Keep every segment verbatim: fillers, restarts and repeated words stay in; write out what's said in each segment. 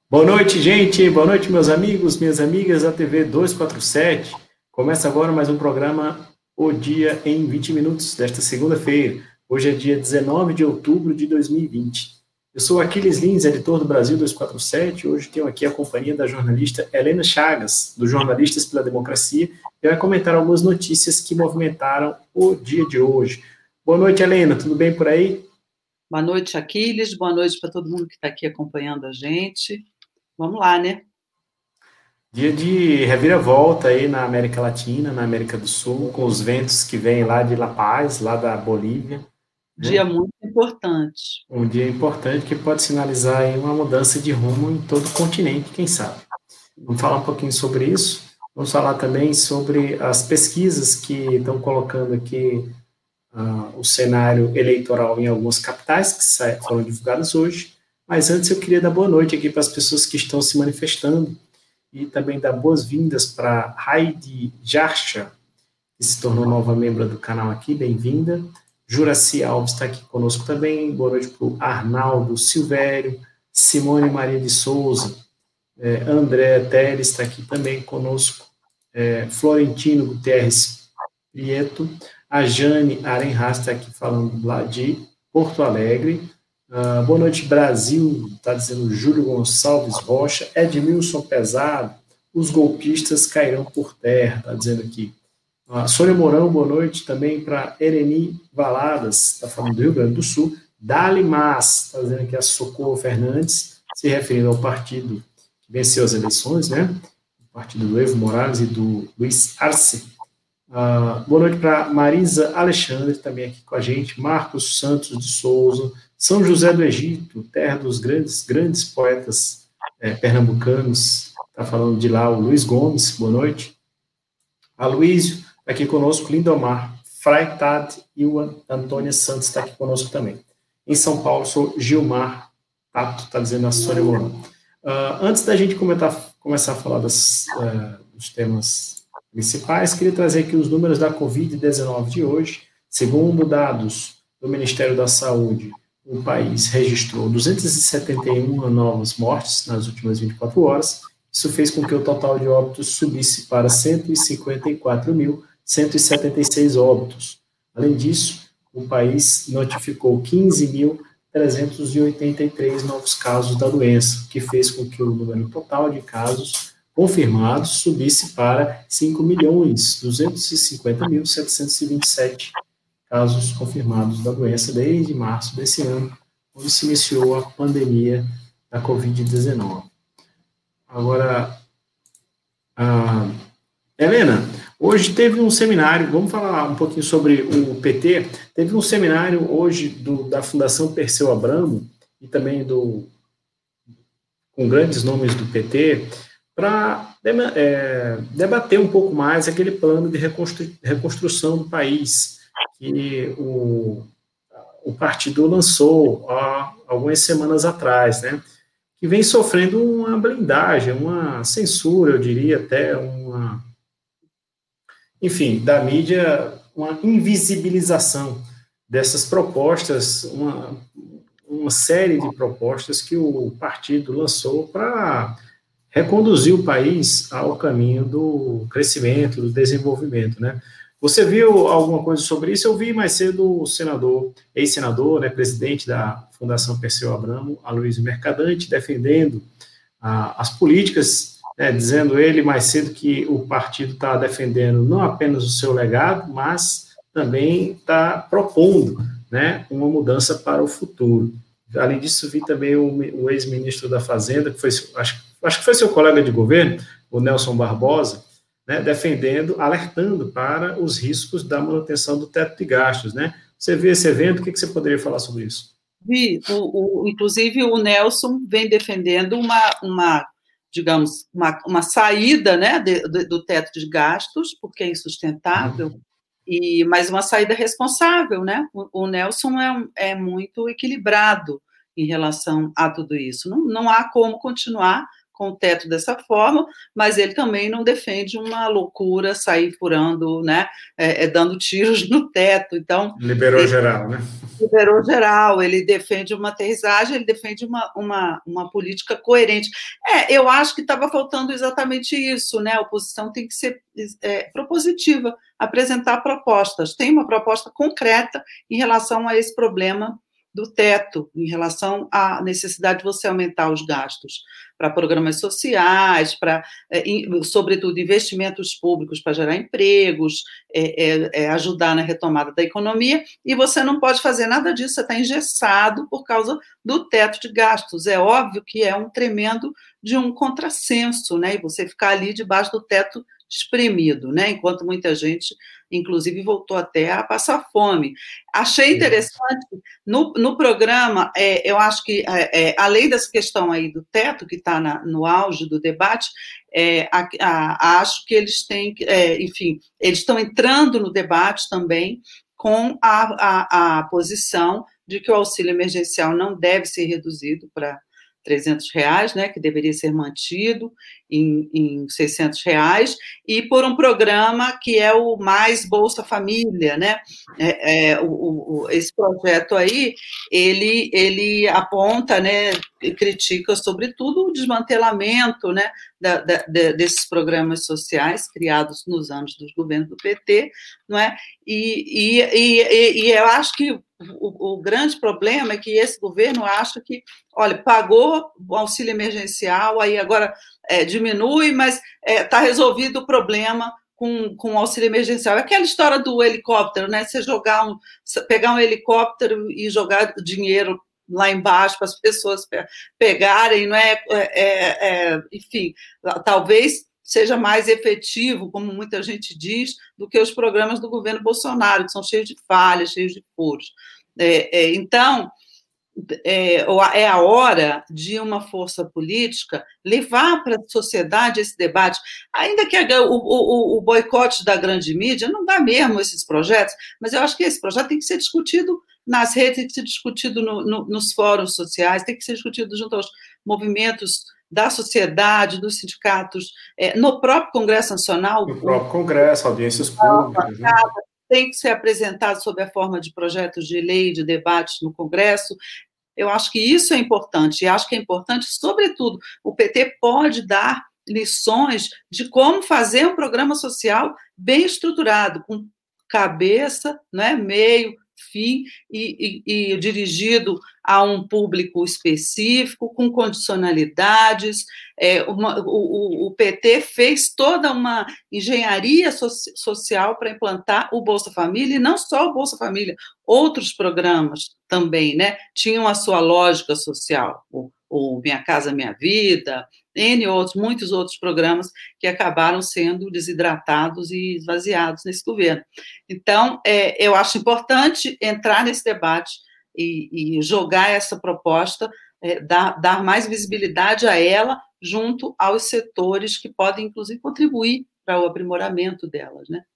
Boa noite, gente. Boa noite, meus amigos, minhas amigas da T V duzentos e quarenta e sete. Começa agora mais um programa O Dia em vinte Minutos, desta segunda-feira. Hoje é dia dezenove de outubro de dois mil e vinte. Eu sou Aquiles Lins, editor do Brasil duzentos e quarenta e sete. Hoje tenho aqui a companhia da jornalista Helena Chagas, do Jornalistas pela Democracia, que vai comentar algumas notícias que movimentaram o dia de hoje. Boa noite, Helena. Tudo bem por aí? Boa noite, Aquiles. Boa noite para todo mundo que está aqui acompanhando a gente. Vamos lá, né? Dia de reviravolta aí na América Latina, na América do Sul, com os ventos que vêm lá de La Paz, lá da Bolívia, Dia né? muito importante. Um dia importante que pode sinalizar aí uma mudança de rumo em todo o continente, quem sabe. Vamos falar um pouquinho sobre isso. Vamos falar também sobre as pesquisas que estão colocando aqui uh, o cenário eleitoral em algumas capitais, que foram divulgadas hoje. Mas antes eu queria dar boa noite aqui para as pessoas que estão se manifestando e também dar boas-vindas para Heidi Jarcha, que se tornou nova membro do canal aqui, bem-vinda. Juraci Alves está aqui conosco também, boa noite para o Arnaldo Silvério, Simone Maria de Souza, é, André Teres está aqui também conosco, é, Florentino Guterres Prieto, a Jane Arenhas está aqui falando lá de Porto Alegre. Uh, boa noite, Brasil, está dizendo Júlio Gonçalves Rocha, Edmilson Pesado, os golpistas cairão por terra, está dizendo aqui. Uh, Sônia Mourão, boa noite também para Ereni Valadas, está falando do Rio Grande do Sul. Dali Mas, está dizendo aqui a Socorro Fernandes, se referindo ao partido que venceu as eleições, né? O partido do Evo Morales e do Luiz Arce. Uh, boa noite para Marisa Alexandre, também aqui com a gente. Marcos Santos de Souza, São José do Egito, terra dos grandes, grandes poetas é, pernambucanos. Está falando de lá o Luiz Gomes, boa noite. Aloísio, está aqui conosco, Lindomar, Freitag e o Antônia Santos está aqui conosco também. Em São Paulo, sou Gilmar Tato, está dizendo a Sônia Mourão. Uh, antes da gente comentar, começar a falar das, uh, dos temas principais, queria trazer aqui os números da covid dezenove de hoje. Segundo dados do Ministério da Saúde, o país registrou duzentas e setenta e uma novas mortes nas últimas vinte e quatro horas. Isso fez com que o total de óbitos subisse para cento e cinquenta e quatro mil cento e setenta e seis óbitos. Além disso, o país notificou quinze mil trezentos e oitenta e três novos casos da doença, o que fez com que o número total de casos confirmados subisse para cinco milhões duzentos e cinquenta mil setecentos e vinte e sete casos confirmados da doença desde março desse ano, quando se iniciou a pandemia da covid dezenove. Agora, ah, Helena, hoje teve um seminário, vamos falar um pouquinho sobre o P T, teve um seminário hoje do, da Fundação Perseu Abramo e também do, com grandes nomes do P T, para é, debater um pouco mais aquele plano de reconstru, reconstrução do país que o, o partido lançou há algumas semanas atrás, né? Que vem sofrendo uma blindagem, uma censura, eu diria até uma, enfim, da mídia, uma invisibilização dessas propostas, uma, uma série de propostas que o partido lançou para reconduzir o país ao caminho do crescimento, do desenvolvimento, né? Você viu alguma coisa sobre isso? Eu vi mais cedo o senador, ex-senador, né, presidente da Fundação Perseu Abramo, Aloysio Mercadante, defendendo ah, as políticas, né, dizendo ele mais cedo que o partido está defendendo não apenas o seu legado, mas também está propondo, né, uma mudança para o futuro. Além disso, vi também o, o ex-ministro da Fazenda, que foi, acho, acho que foi seu colega de governo, o Nelson Barbosa, né, defendendo, alertando para os riscos da manutenção do teto de gastos, né? Você viu esse evento, o que, que você poderia falar sobre isso? Vi, o, o, inclusive o Nelson vem defendendo uma, uma digamos, uma, uma saída, né, de, de, do teto de gastos, porque é insustentável, Uhum. e, mas uma saída responsável, né? O, o Nelson é, é muito equilibrado em relação a tudo isso. Não, não há como continuar com o teto dessa forma, mas ele também não defende uma loucura, sair furando, né, é, é, dando tiros no teto. Então, Liberou geral, né? liberou geral, ele defende uma aterrissagem, ele defende uma, uma, uma política coerente. É, eu acho que estava faltando exatamente isso, né? A oposição tem que ser é, propositiva, apresentar propostas. Tem uma proposta concreta em relação a esse problema do teto, em relação à necessidade de você aumentar os gastos para programas sociais, para, é, sobretudo, investimentos públicos para gerar empregos, é, é, é, ajudar na retomada da economia, e você não pode fazer nada disso, você está engessado por causa do teto de gastos. É óbvio que é um tremendo de um contrassenso, né? E você ficar ali debaixo do teto espremido, né? Enquanto muita gente, inclusive, voltou até a passar fome. Achei interessante, no, no programa, é, eu acho que, é, é, além dessa questão aí do teto, que está no auge do debate, é, a, a, acho que eles têm, é, enfim, eles estão entrando no debate também com a, a, a posição de que o auxílio emergencial não deve ser reduzido para trezentos reais, né, que deveria ser mantido em, em seiscentos reais, e por um programa que é o Mais Bolsa Família, né, é, é, o, o, esse projeto aí, ele, ele aponta, né, critica, sobretudo, o desmantelamento, né, da, da, desses programas sociais criados nos anos dos governos do P T, não é? E, e, e, e eu acho que o, o grande problema é que esse governo acha que, olha, pagou o auxílio emergencial, aí agora é, diminui, mas está é, resolvido o problema com, com o auxílio emergencial. É aquela história do helicóptero, né? Você jogar um, pegar um helicóptero e jogar dinheiro lá embaixo para as pessoas pegarem, não é? é, é enfim, talvez seja mais efetivo, como muita gente diz, do que os programas do governo Bolsonaro, que são cheios de falhas, cheios de furos. É, é, então, é, é a hora de uma força política levar para a sociedade esse debate, ainda que a, o, o, o boicote da grande mídia não dá mesmo esses projetos, mas eu acho que esse projeto tem que ser discutido nas redes, tem que ser discutido no, no, nos fóruns sociais, tem que ser discutido junto aos movimentos da sociedade, dos sindicatos, é, no próprio Congresso Nacional. No próprio Congresso, audiências públicas. Né? Tem que ser apresentado sob a forma de projetos de lei, de debates no Congresso. Eu acho que isso é importante, e acho que é importante, sobretudo, o P T pode dar lições de como fazer um programa social bem estruturado, com cabeça, né, meio, fim, e, e, e dirigido a um público específico, com condicionalidades. É, uma, o, o P T fez toda uma engenharia so, social para implantar o Bolsa Família, e não só o Bolsa Família, outros programas também, né, tinham a sua lógica social, o, o Minha Casa Minha Vida, N outros, muitos outros programas que acabaram sendo desidratados e esvaziados nesse governo. Então, é, eu acho importante entrar nesse debate e, e jogar essa proposta, é, dar, dar mais visibilidade a ela junto aos setores que podem, inclusive, contribuir para o aprimoramento delas, né?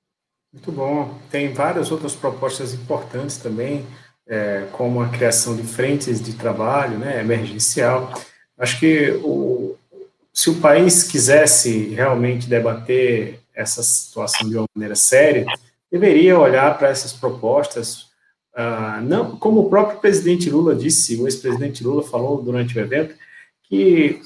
Muito bom. Tem várias outras propostas importantes também, é, como a criação de frentes de trabalho, né, emergencial. Acho que o, se o país quisesse realmente debater essa situação de uma maneira séria, deveria olhar para essas propostas, ah, não, como o próprio presidente Lula disse, o ex-presidente Lula falou durante o evento, que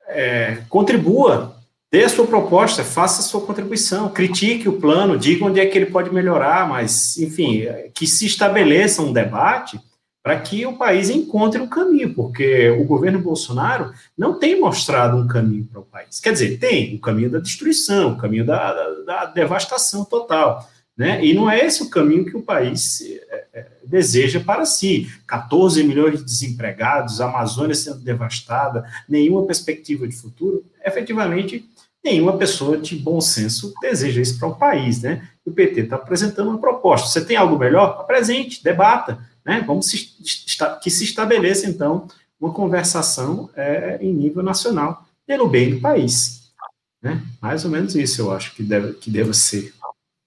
é, contribua, dê a sua proposta, faça a sua contribuição, critique o plano, diga onde é que ele pode melhorar, mas, enfim, que se estabeleça um debate para que o país encontre um caminho, porque o governo Bolsonaro não tem mostrado um caminho para o país. Quer dizer, tem o caminho da destruição, o caminho da, da, da devastação total, né? E não é esse o caminho que o país é, é, deseja para si. catorze milhões de desempregados, a Amazônia sendo devastada, nenhuma perspectiva de futuro. Efetivamente, nenhuma pessoa de bom senso deseja isso para o país, né? O P T está apresentando uma proposta. Você tem algo melhor? Apresente, debata, né? Vamos se, que se estabeleça, então, uma conversação é, em nível nacional, pelo bem do país, né? Mais ou menos isso, eu acho que deve, que deve ser.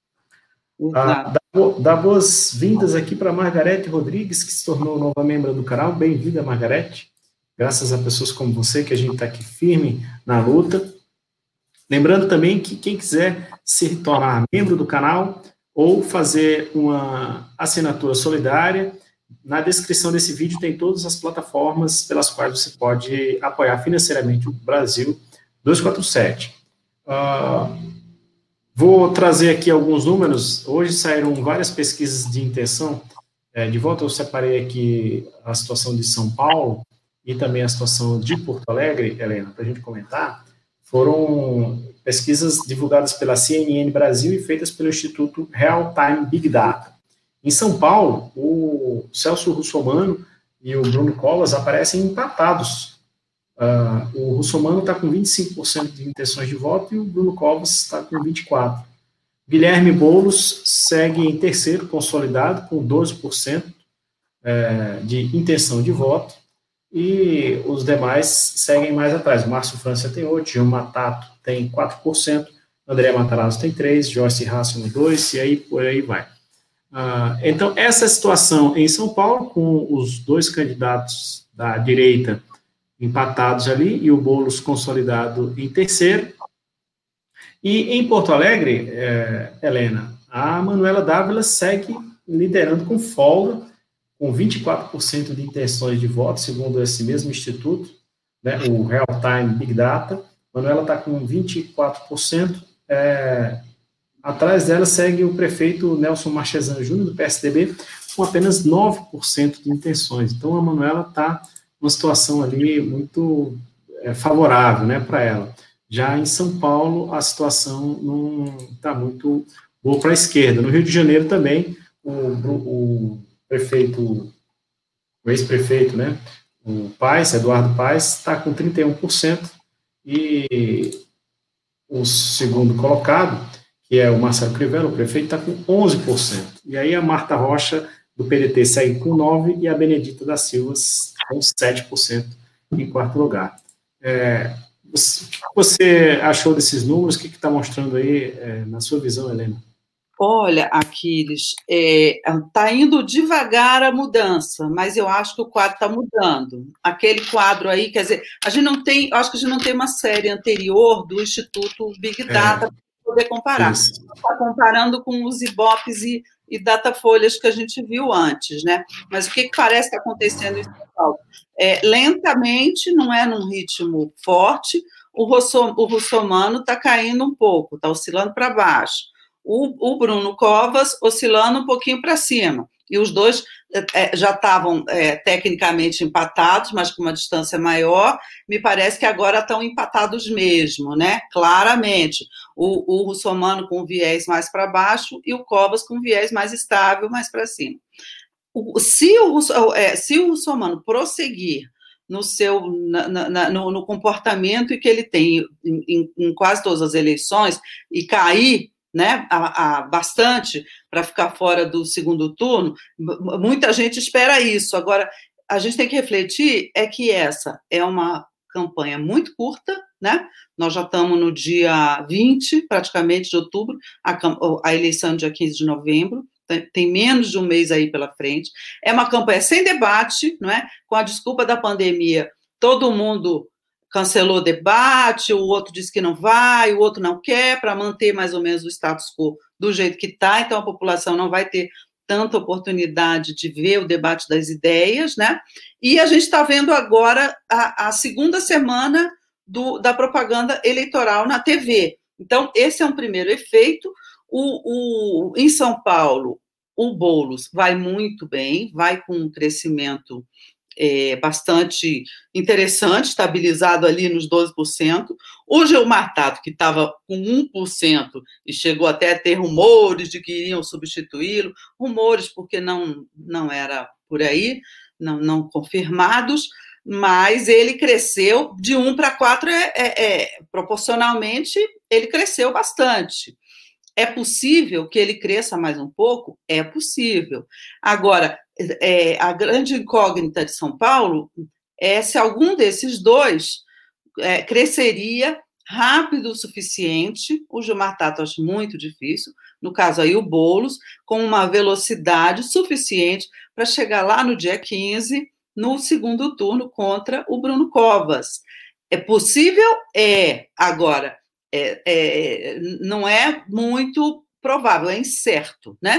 Ah, dá, dá boas-vindas aqui para Margarete Rodrigues, que se tornou nova membro do canal. Bem-vinda, Margarete. Graças a pessoas como você, que a gente está aqui firme na luta. Lembrando também que quem quiser se tornar membro do canal ou fazer uma assinatura solidária, Na descrição desse vídeo tem todas as plataformas pelas quais você pode apoiar financeiramente o Brasil duzentos e quarenta e sete. Uh, vou trazer aqui alguns números. Hoje saíram várias pesquisas de intenção. É, de volta, eu separei aqui a situação de São Paulo e também a situação de Porto Alegre, Helena, para a gente comentar. Foram pesquisas divulgadas pela C N N Brasil e feitas pelo Instituto Real Time Big Data. Em São Paulo, o Celso Russomano e o Bruno Covas aparecem empatados. Uh, o Russomano está com vinte e cinco por cento de intenções de voto e o Bruno Covas está com vinte e quatro por cento. Guilherme Boulos segue em terceiro, consolidado, com doze por cento é, de intenção de voto, e os demais seguem mais atrás. O Márcio França tem oito por cento, Jean Matato tem quatro por cento, André Matarazzo tem três por cento, Joyce Hasselman dois por cento, e aí por aí vai. Ah, então, essa situação em São Paulo, com os dois candidatos da direita empatados ali, e o Boulos consolidado em terceiro. E em Porto Alegre, é, Helena, a Manuela Dávila segue liderando com folga, com vinte e quatro por cento de intenções de voto, segundo esse mesmo instituto, né, o Real Time Big Data. Manuela está com vinte e quatro por cento. É, atrás dela segue o prefeito Nelson Marchesan Júnior, do P S D B, com apenas nove por cento de intenções. Então, a Manuela está numa situação ali muito é, favorável, né, para ela. Já em São Paulo, a situação não está muito boa para a esquerda. No Rio de Janeiro também, o, o prefeito, o ex-prefeito, né, o Paes, Eduardo Paes, está com trinta e um por cento, e o segundo colocado, que é o Marcelo Crivella, o prefeito, está com onze por cento. E aí a Marta Rocha, do P D T, segue com nove por cento, e a Benedita da Silva com sete por cento em quarto lugar. É, o que você achou desses números? O que está mostrando aí, é, na sua visão, Helena? Olha, Aquiles, está é, indo devagar a mudança, mas eu acho que o quadro está mudando. Aquele quadro aí, quer dizer, a gente não tem, acho que a gente não tem uma série anterior do Instituto Big Data é, para poder comparar. Está comparando com os Ibops e, e Datafolhas que a gente viu antes, né? Mas o que, que parece que está acontecendo em São Paulo? É, lentamente, não é num ritmo forte, o, Russo, o russomano está caindo um pouco, está oscilando para baixo. O, o Bruno Covas oscilando um pouquinho para cima. E os dois é, já estavam é, tecnicamente empatados, mas com uma distância maior. Me parece que agora estão empatados mesmo, né? Claramente. O, o russomano com viés mais para baixo e o Covas com viés mais estável, mais para cima. O, se, o, é, se o russomano prosseguir no seu na, na, no, no comportamento que ele tem em, em, em quase todas as eleições e cair, né, a, a, bastante para ficar fora do segundo turno, muita gente espera isso. Agora, a gente tem que refletir é que essa é uma campanha muito curta, né? Nós já estamos no dia vinte, praticamente, de outubro, a, a eleição é dia quinze de novembro, tem menos de um mês aí pela frente. É uma campanha sem debate, não é? Com a desculpa da pandemia, todo mundo cancelou o debate, o outro disse que não vai, o outro não quer, para manter mais ou menos o status quo do jeito que está, então a população não vai ter tanta oportunidade de ver o debate das ideias, né? E a gente está vendo agora a, a segunda semana do, da propaganda eleitoral na T V. Então, esse é um primeiro efeito. O, o, em São Paulo, o Boulos vai muito bem, vai com um crescimento É, bastante interessante, estabilizado ali nos doze por cento. O Gilmar Tato, que estava com um por cento e chegou até a ter rumores de que iriam substituí-lo, rumores porque não, não era por aí, não, não confirmados, mas ele cresceu de um para quatro, é, é, é, proporcionalmente, ele cresceu bastante. É possível que ele cresça mais um pouco? É possível. Agora, é, a grande incógnita de São Paulo é se algum desses dois é, cresceria rápido o suficiente. O Gilmar Tato acho muito difícil, no caso aí o Boulos, com uma velocidade suficiente para chegar lá no dia quinze, no segundo turno, contra o Bruno Covas. É possível? É. Agora, É, é, não é muito provável, é incerto, né?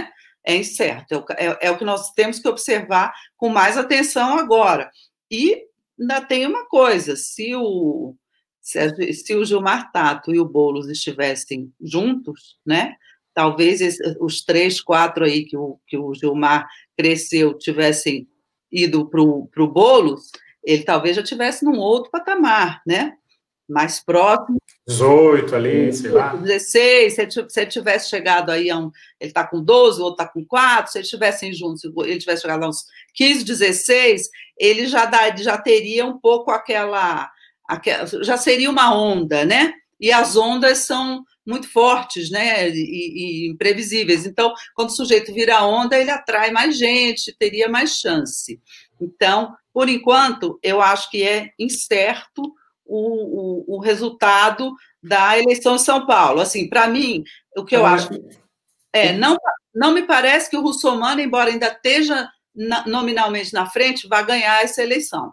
é incerto, é, é, é o que nós temos que observar com mais atenção agora. E ainda tem uma coisa, se o, se, se o Gilmar Tato e o Boulos estivessem juntos, né, talvez esse, os três, quatro aí que o, que o Gilmar cresceu tivessem ido para o Boulos, ele talvez já estivesse num outro patamar, né, mais próximo. dezoito ali, sei lá. dezesseis, se ele tivesse chegado aí a um. Ele está com doze, o outro está com quatro, se eles estivessem juntos, se ele tivesse chegado a uns quinze, dezesseis, ele já, dá, já teria um pouco aquela, aquela. Já seria uma onda, né? E as ondas são muito fortes, né? E, e imprevisíveis. Então, quando o sujeito vira onda, ele atrai mais gente, teria mais chance. Então, por enquanto, eu acho que é incerto O, o, o resultado da eleição em São Paulo. Assim, para mim, o que eu ah, acho é, não, não me parece que o Russomano, embora ainda esteja na, nominalmente na frente, vá ganhar essa eleição.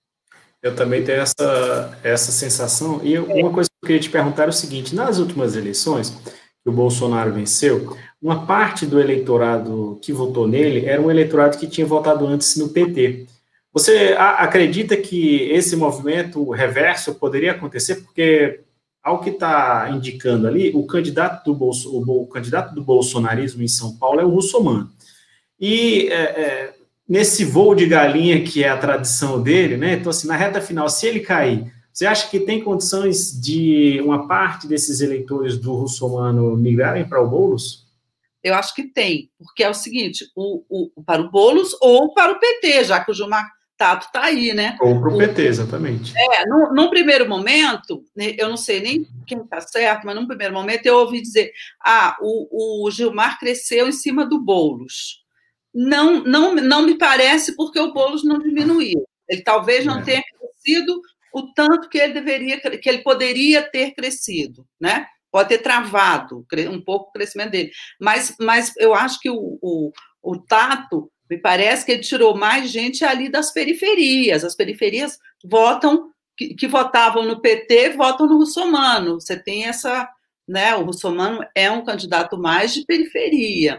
Eu também tenho essa, essa sensação. E uma coisa que eu queria te perguntar é o seguinte, nas últimas eleições, que o Bolsonaro venceu, uma parte do eleitorado que votou nele era um eleitorado que tinha votado antes no P T. Você acredita que esse movimento reverso poderia acontecer? Porque, ao que está indicando ali, o candidato, do Bolso, o, o candidato do bolsonarismo em São Paulo é o Russomano. E é, é, nesse voo de galinha, que é a tradição dele, né? Então, assim, na reta final, se ele cair, você acha que tem condições de uma parte desses eleitores do Russomano migrarem para o Boulos? Eu acho que tem, porque é o seguinte, o, o, para o Boulos ou para o P T, já que o Gilmar Tato está aí, né? Ou para o P T, exatamente. É, num, num primeiro momento, eu não sei nem quem está certo, mas num primeiro momento eu ouvi dizer, ah, o, o Gilmar cresceu em cima do Boulos. Não, não, não me parece, porque o Boulos não diminuiu. Ele talvez não é. tenha crescido o tanto que ele deveria, que ele poderia ter crescido, né? Pode ter travado um pouco o crescimento dele. Mas, mas eu acho que o, o, o Tato, me parece que ele tirou mais gente ali das periferias. As periferias votam, que, que votavam no P T, votam no Russomano. Você tem essa, né? O Russomano é um candidato mais de periferia.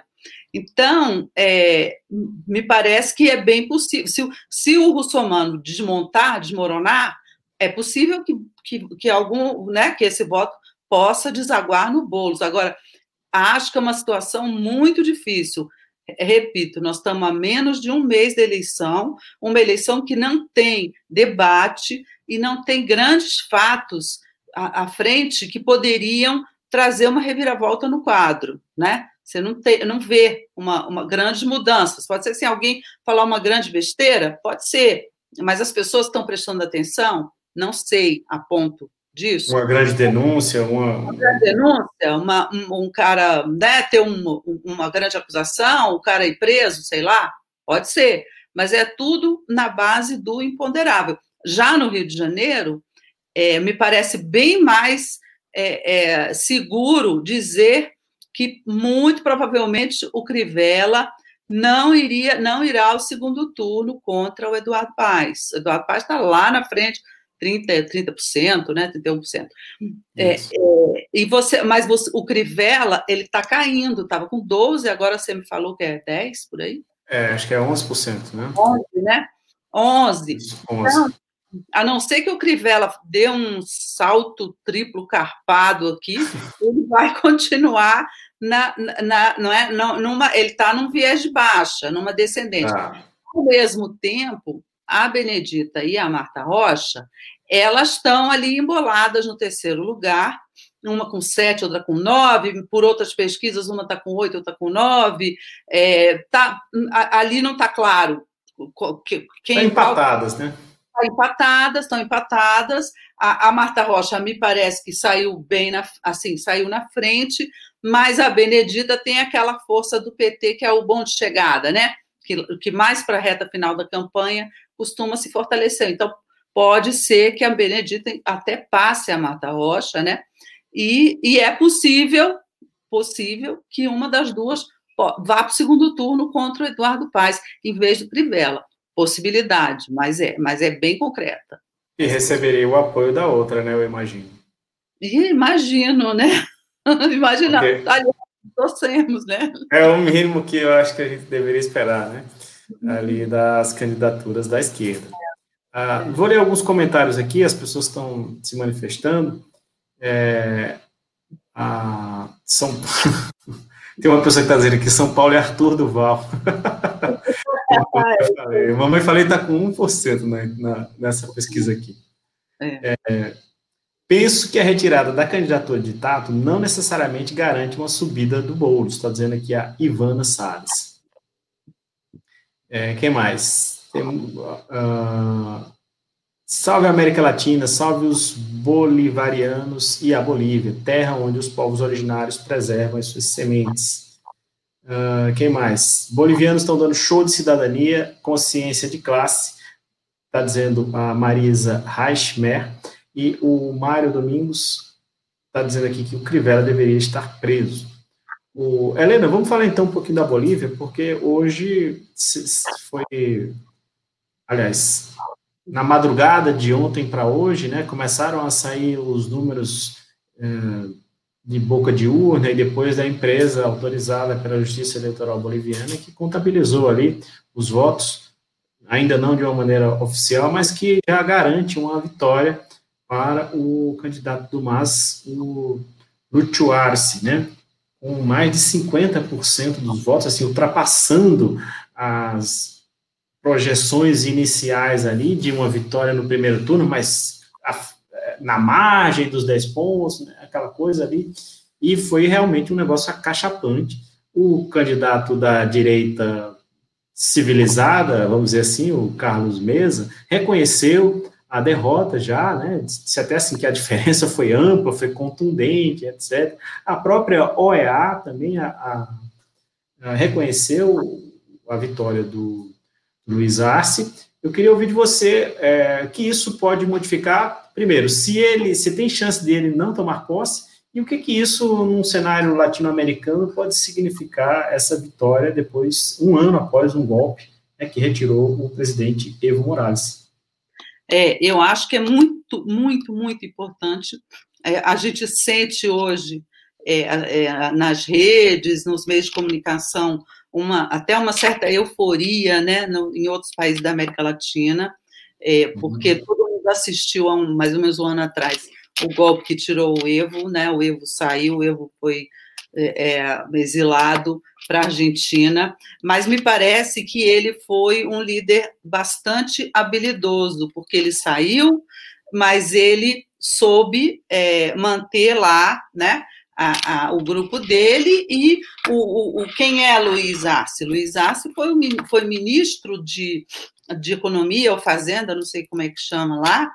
Então, é, me parece que é bem possível. Se, se o Russomano desmontar, desmoronar, é possível que, que, que algum, né? Que esse voto possa desaguar no Boulos. Agora, acho que é uma situação muito difícil. Repito, nós estamos a menos de um mês da eleição, uma eleição que não tem debate e não tem grandes fatos à, à frente que poderiam trazer uma reviravolta no quadro, né? Você não, tem, não vê uma, uma grandes mudanças. Pode ser que assim, alguém falar uma grande besteira, pode ser, mas as pessoas estão prestando atenção? Não sei a ponto disso. Uma grande denúncia, uma... Uma grande denúncia, uma, um, um cara, né, ter um, uma grande acusação, o cara ir preso, sei lá, pode ser, mas é tudo na base do imponderável. Já no Rio de Janeiro, é, me parece bem mais é, é, seguro dizer que muito provavelmente o Crivella não iria, não irá ao segundo turno contra o Eduardo Paes. O Eduardo Paes está lá na frente, trinta, trinta por cento, né, trinta e um por cento. É, é, e você, mas você, o Crivella, ele está caindo, estava com doze, agora você me falou que é dez, por aí? É, acho que é onze por cento, né? onze, né? onze. onze. Então, a não ser que o Crivella dê um salto triplo carpado aqui, ele vai continuar na, na, não é, numa, ele está num viés de baixa, numa descendente. Ah. Ao mesmo tempo, a Benedita e a Marta Rocha, elas estão ali emboladas no terceiro lugar, uma com sete, outra com nove, por outras pesquisas, uma está com oito, outra com nove, é, tá, ali não está claro. Estão empatadas, né? Estão empatadas, estão empatadas. A, a Marta Rocha, me parece que saiu bem, na, assim, saiu na frente, mas a Benedita tem aquela força do P T, que é o bom de chegada, né? Que, que mais para a reta final da campanha costuma se fortalecer. Então, pode ser que a Benedita até passe a Marta Rocha, né? E, e é possível, possível que uma das duas vá para o segundo turno contra o Eduardo Paes, em vez do Crivella. Possibilidade, mas é, mas é bem concreta. E receberia o apoio da outra, né? Eu imagino. E imagino, né? Imagina. Porque... torcemos, né? É o mínimo que eu acho que a gente deveria esperar, né? Ali das candidaturas da esquerda. Ah, vou ler alguns comentários aqui, as pessoas estão se manifestando. É, a São Tem uma pessoa que está dizendo aqui, São Paulo é Arthur Duval. eu falei. Mamãe falei está com um por cento né, na, nessa pesquisa aqui. É. É, penso que a retirada da candidatura de Tato não necessariamente garante uma subida do bolo. Está dizendo aqui a Ivana Salles. É, quem mais? Tem, uh, salve a América Latina, salve os bolivarianos e a Bolívia, terra onde os povos originários preservam as suas sementes. Uh, quem mais? Bolivianos estão dando show de cidadania, consciência de classe, está dizendo a Marisa Reichmer, e o Mário Domingos está dizendo aqui que o Crivella deveria estar preso. O, Helena, vamos falar então um pouquinho da Bolívia, porque hoje foi, aliás, na madrugada de ontem para hoje, né, começaram a sair os números é, de boca de urna e depois da empresa autorizada pela Justiça Eleitoral Boliviana que contabilizou ali os votos, ainda não de uma maneira oficial, mas que já garante uma vitória para o candidato do M A S, o Lúcio Arce, né, com mais de cinquenta por cento dos votos, assim, ultrapassando as projeções iniciais ali de uma vitória no primeiro turno, mas a, na margem dos dez pontos, né, aquela coisa ali, e foi realmente um negócio acachapante. O candidato da direita civilizada, vamos dizer assim, o Carlos Mesa, reconheceu a derrota já, né, disse até assim que a diferença foi ampla, foi contundente, etcétera. A própria O E A também a, a, a reconheceu a vitória do Luiz Arce. Eu queria ouvir de você é, que isso pode modificar, primeiro, se ele, se tem chance dele não tomar posse, e o que que isso, num cenário latino-americano, pode significar essa vitória depois, um ano após um golpe, né, que retirou o presidente Evo Morales. É, eu acho que é muito, muito, muito importante. É, a gente sente hoje é, é, nas redes, nos meios de comunicação, uma, até uma certa euforia, né, no, em outros países da América Latina, é, porque uhum. todo mundo assistiu há um, mais ou menos um ano atrás o golpe que tirou o Evo, né, o Evo saiu, o Evo foi é, exilado para a Argentina, mas me parece que ele foi um líder bastante habilidoso, porque ele saiu, mas ele soube é, manter lá, né, a, a, o grupo dele e o, o, quem é Luiz Arce? Luiz Arce foi, o, foi ministro de, de Economia ou Fazenda, não sei como é que chama lá,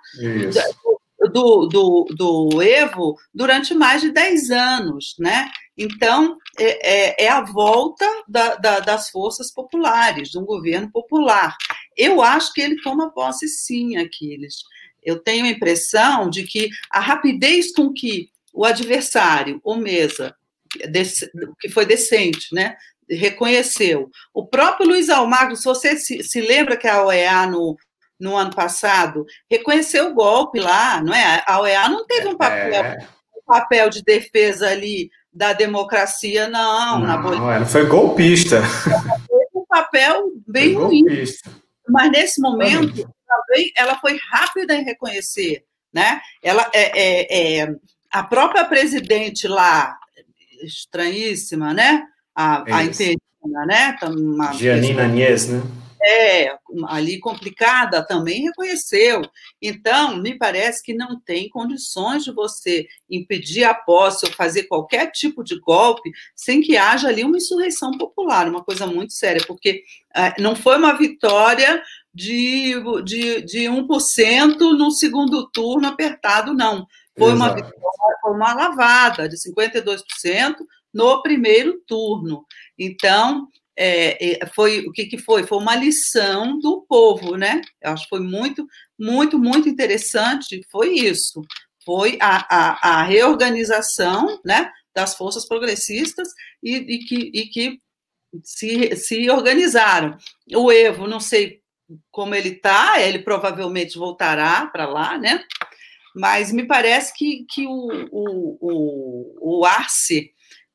do, do, do Evo durante mais de dez anos, né? Então, é, é a volta da, da, das forças populares, de um governo popular. Eu acho que ele toma posse sim, Aquiles. Eu tenho a impressão de que a rapidez com que o adversário, o Mesa, que foi decente, né, reconheceu. O próprio Luiz Almagro, se você se, se lembra que a O E A, no, no ano passado, reconheceu o golpe lá, não é? A O E A não teve um papel, é. um papel de defesa ali da democracia, não. Não, na Bolívia. Ela foi golpista. Ela teve um papel bem foi ruim. Golpista. Mas, nesse momento, também, ela foi rápida em reconhecer, né? Ela, é, é, é, a própria presidente lá, estranhíssima, né? A, a interina, né? Uma Gianina Agnès, né? É, ali complicada, também reconheceu. Então, me parece que não tem condições de você impedir a posse ou fazer qualquer tipo de golpe sem que haja ali uma insurreição popular, uma coisa muito séria, porque uh, não foi uma vitória de, de, de um por cento no segundo turno apertado, não. Foi uma vitória, foi uma lavada de cinquenta e dois por cento no primeiro turno. Então, É, foi o que, que foi? Foi uma lição do povo, né? Eu acho que foi muito, muito, muito interessante. Foi isso. Foi a, a, a reorganização, né, das forças progressistas e, e que, e que se, se organizaram. O Evo, não sei como ele está, ele provavelmente voltará para lá, né? Mas me parece que, que o, o, o, o Arce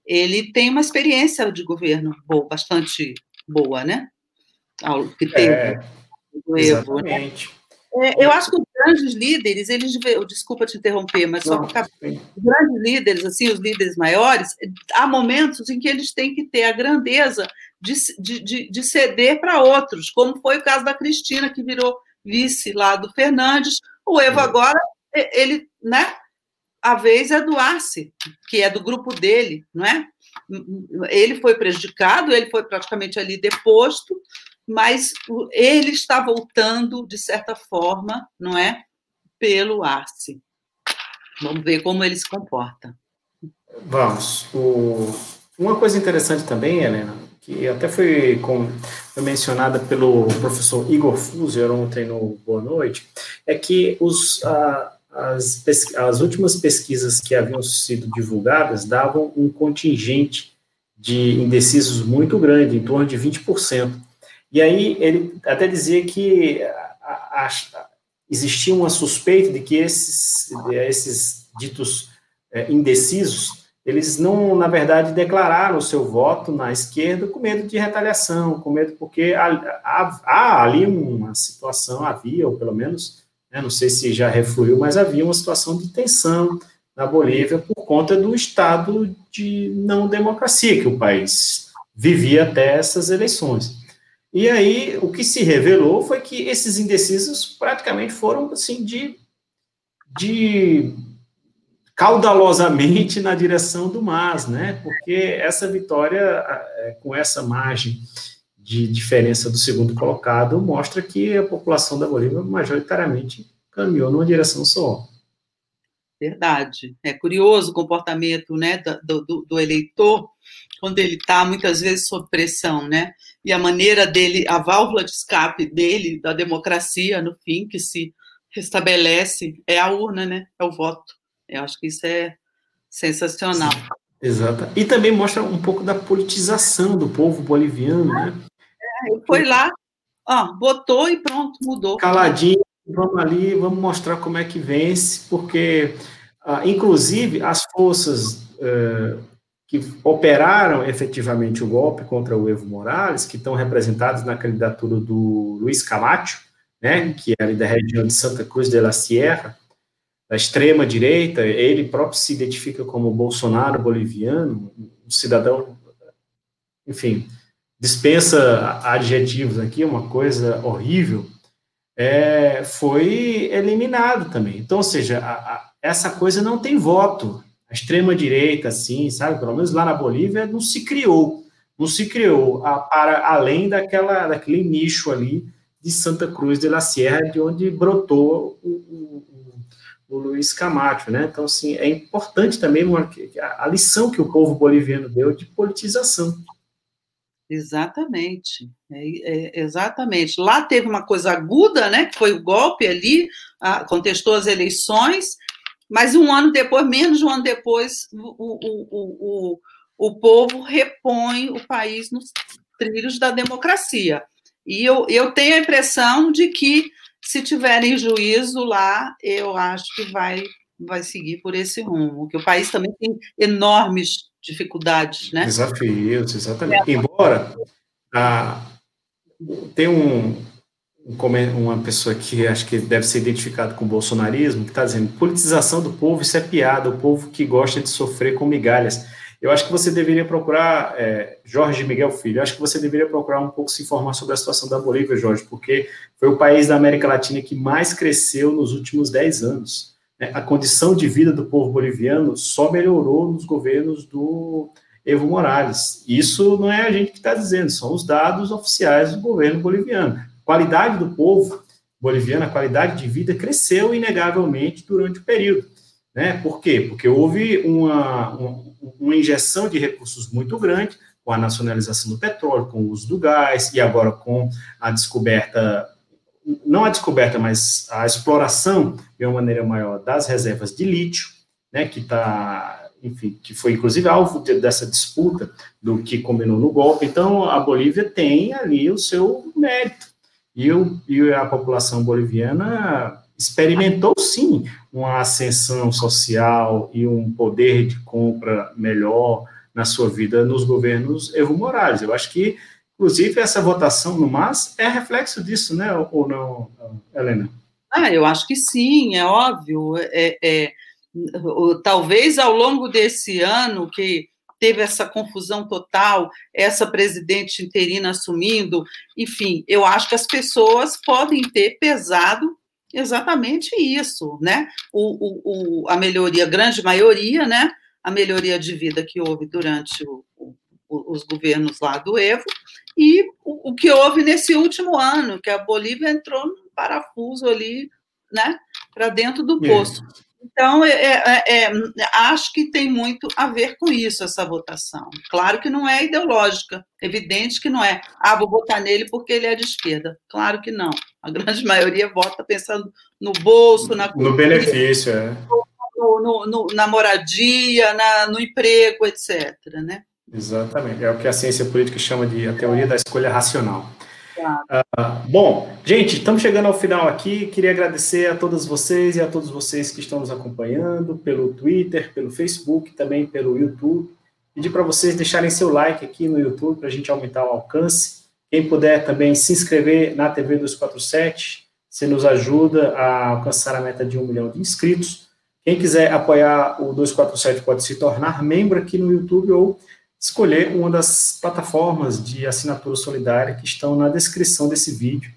ele tem uma experiência de governo boa, bastante boa, né? Ao que teve É, o Evo, né? exatamente. É, eu acho que os grandes líderes, eles, desculpa te interromper, mas só Não, para os grandes líderes, assim, os líderes maiores, há momentos em que eles têm que ter a grandeza de, de, de ceder para outros, como foi o caso da Cristina, que virou vice lá do Fernandes. O Evo agora, ele, né? A vez é do Arce, que é do grupo dele, não é? Ele foi prejudicado, ele foi praticamente ali deposto, mas ele está voltando, de certa forma, não é? Pelo Arce. Vamos ver como ele se comporta. Vamos. O... Uma coisa interessante também, Helena, que até foi, com... foi mencionada pelo professor Igor Fuser ontem no Boa Noite, é que os, a, as, pes... as últimas pesquisas que haviam sido divulgadas davam um contingente de indecisos muito grande, em torno de vinte por cento. E aí ele até dizia que a, a, existia uma suspeita de que esses, esses ditos é, indecisos, eles não, na verdade, declararam o seu voto na esquerda com medo de retaliação, com medo porque há, há, há ali uma situação, havia, ou pelo menos, né, não sei se já refluiu, mas havia uma situação de tensão na Bolívia por conta do estado de não democracia que o país vivia até essas eleições. E aí, o que se revelou foi que esses indecisos praticamente foram, assim, de, de caudalosamente na direção do MAS, né? Porque essa vitória, com essa margem de diferença do segundo colocado, mostra que a população da Bolívia majoritariamente caminhou numa direção só. Verdade. É curioso o comportamento, né, do, do, do eleitor quando ele está, muitas vezes, sob pressão, né? E a maneira dele, a válvula de escape dele, da democracia, no fim, que se restabelece, é a urna, né? É o voto. Eu acho que isso é sensacional. Sim, exato. E também mostra um pouco da politização do povo boliviano, né? É, ele foi lá, ó, botou e pronto, mudou. Caladinho, vamos ali, vamos mostrar como é que vence, porque, ah, inclusive, as forças eh, que operaram efetivamente o golpe contra o Evo Morales, que estão representados na candidatura do Luiz Camacho, né, que é ali da região de Santa Cruz de la Sierra, da extrema-direita, ele próprio se identifica como Bolsonaro boliviano, um cidadão, enfim, dispensa adjetivos aqui, uma coisa horrível, é, foi eliminado também. Então, ou seja, a, a, essa coisa não tem voto. A extrema-direita, assim, sabe, pelo menos lá na Bolívia, não se criou, não se criou a, para além daquela, daquele nicho ali de Santa Cruz de la Sierra, de onde brotou o, o, o Luiz Camacho, né? Então, assim, é importante também uma, a, a lição que o povo boliviano deu de politização. Exatamente, é, é, exatamente. Lá teve uma coisa aguda, né, que foi o golpe ali, a, contestou as eleições, mas um ano depois, menos de um ano depois, o, o, o, o, o povo repõe o país nos trilhos da democracia. E eu, eu tenho a impressão de que, se tiverem juízo lá, eu acho que vai, vai seguir por esse rumo, que o país também tem enormes dificuldades, né? Desafios, exatamente. É. Embora ah, tem um, um, uma pessoa que acho que deve ser identificada com o bolsonarismo, que está dizendo, politização do povo, isso é piada, o povo que gosta de sofrer com migalhas. Eu acho que você deveria procurar, é, Jorge Miguel Filho, eu acho que você deveria procurar um pouco se informar sobre a situação da Bolívia, Jorge, porque foi o país da América Latina que mais cresceu nos últimos dez anos. A condição de vida do povo boliviano só melhorou nos governos do Evo Morales. Isso não é a gente que está dizendo, são os dados oficiais do governo boliviano. A qualidade do povo boliviano, a qualidade de vida cresceu inegavelmente durante o período. Né? Por quê? Porque houve uma, uma, uma injeção de recursos muito grande com a nacionalização do petróleo, com o uso do gás e agora com a descoberta... não a descoberta, mas a exploração de uma maneira maior das reservas de lítio, né, que está, enfim, que foi inclusive alvo de, dessa disputa do que combinou no golpe. Então, a Bolívia tem ali o seu mérito. E, o, e a população boliviana experimentou, sim, uma ascensão social e um poder de compra melhor na sua vida nos governos Evo Morales. Eu acho que, inclusive, essa votação no M A S é reflexo disso, né, ou não, Helena? Ah, eu acho que sim, é óbvio. É, é, talvez ao longo desse ano que teve essa confusão total, essa presidente interina assumindo, enfim, eu acho que as pessoas podem ter pesado exatamente isso, né? O, o, a melhoria, a grande maioria, né? A melhoria de vida que houve durante o, o, os governos lá do Evo, e o, o que houve nesse último ano, que a Bolívia entrou num parafuso ali, né? Para dentro do poço. É. Então, é, é, é, acho que tem muito a ver com isso, essa votação. Claro que não é ideológica, evidente que não é. Ah, vou votar nele porque ele é de esquerda. Claro que não. A grande maioria vota pensando no bolso, na cultura, no benefício, é. no, no, no, na moradia, na, no emprego, etcétera. Né? Exatamente. É o que a ciência política chama de a teoria da escolha racional. Uh, bom, gente, estamos chegando ao final aqui. Queria agradecer a todas vocês e a todos vocês que estão nos acompanhando pelo Twitter, pelo Facebook, também pelo YouTube. Pedir para vocês deixarem seu like aqui no YouTube para a gente aumentar o alcance. Quem puder também se inscrever na T V duzentos e quarenta e sete, você nos ajuda a alcançar a meta de um milhão de inscritos. Quem quiser apoiar o duzentos e quarenta e sete pode se tornar membro aqui no YouTube ou escolher uma das plataformas de assinatura solidária que estão na descrição desse vídeo.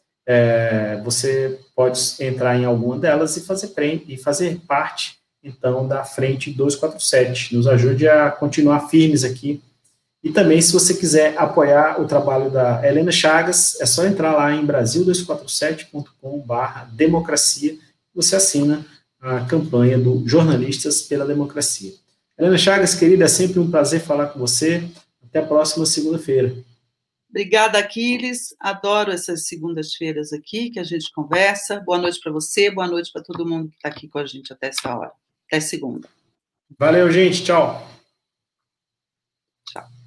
É, você pode entrar em alguma delas e fazer, e fazer parte, então, da frente duzentos e quarenta e sete. Nos ajude a continuar firmes aqui. E também, se você quiser apoiar o trabalho da Helena Chagas, é só entrar lá em brasil duzentos e quarenta e sete ponto com barra democracia. Você assina a campanha do Jornalistas pela Democracia. Helena Chagas, querida, é sempre um prazer falar com você. Até a próxima segunda-feira. Obrigada, Aquiles. Adoro essas segundas-feiras aqui, que a gente conversa. Boa noite para você, boa noite para todo mundo que está aqui com a gente até essa hora. Até segunda. Valeu, gente. Tchau. Tchau.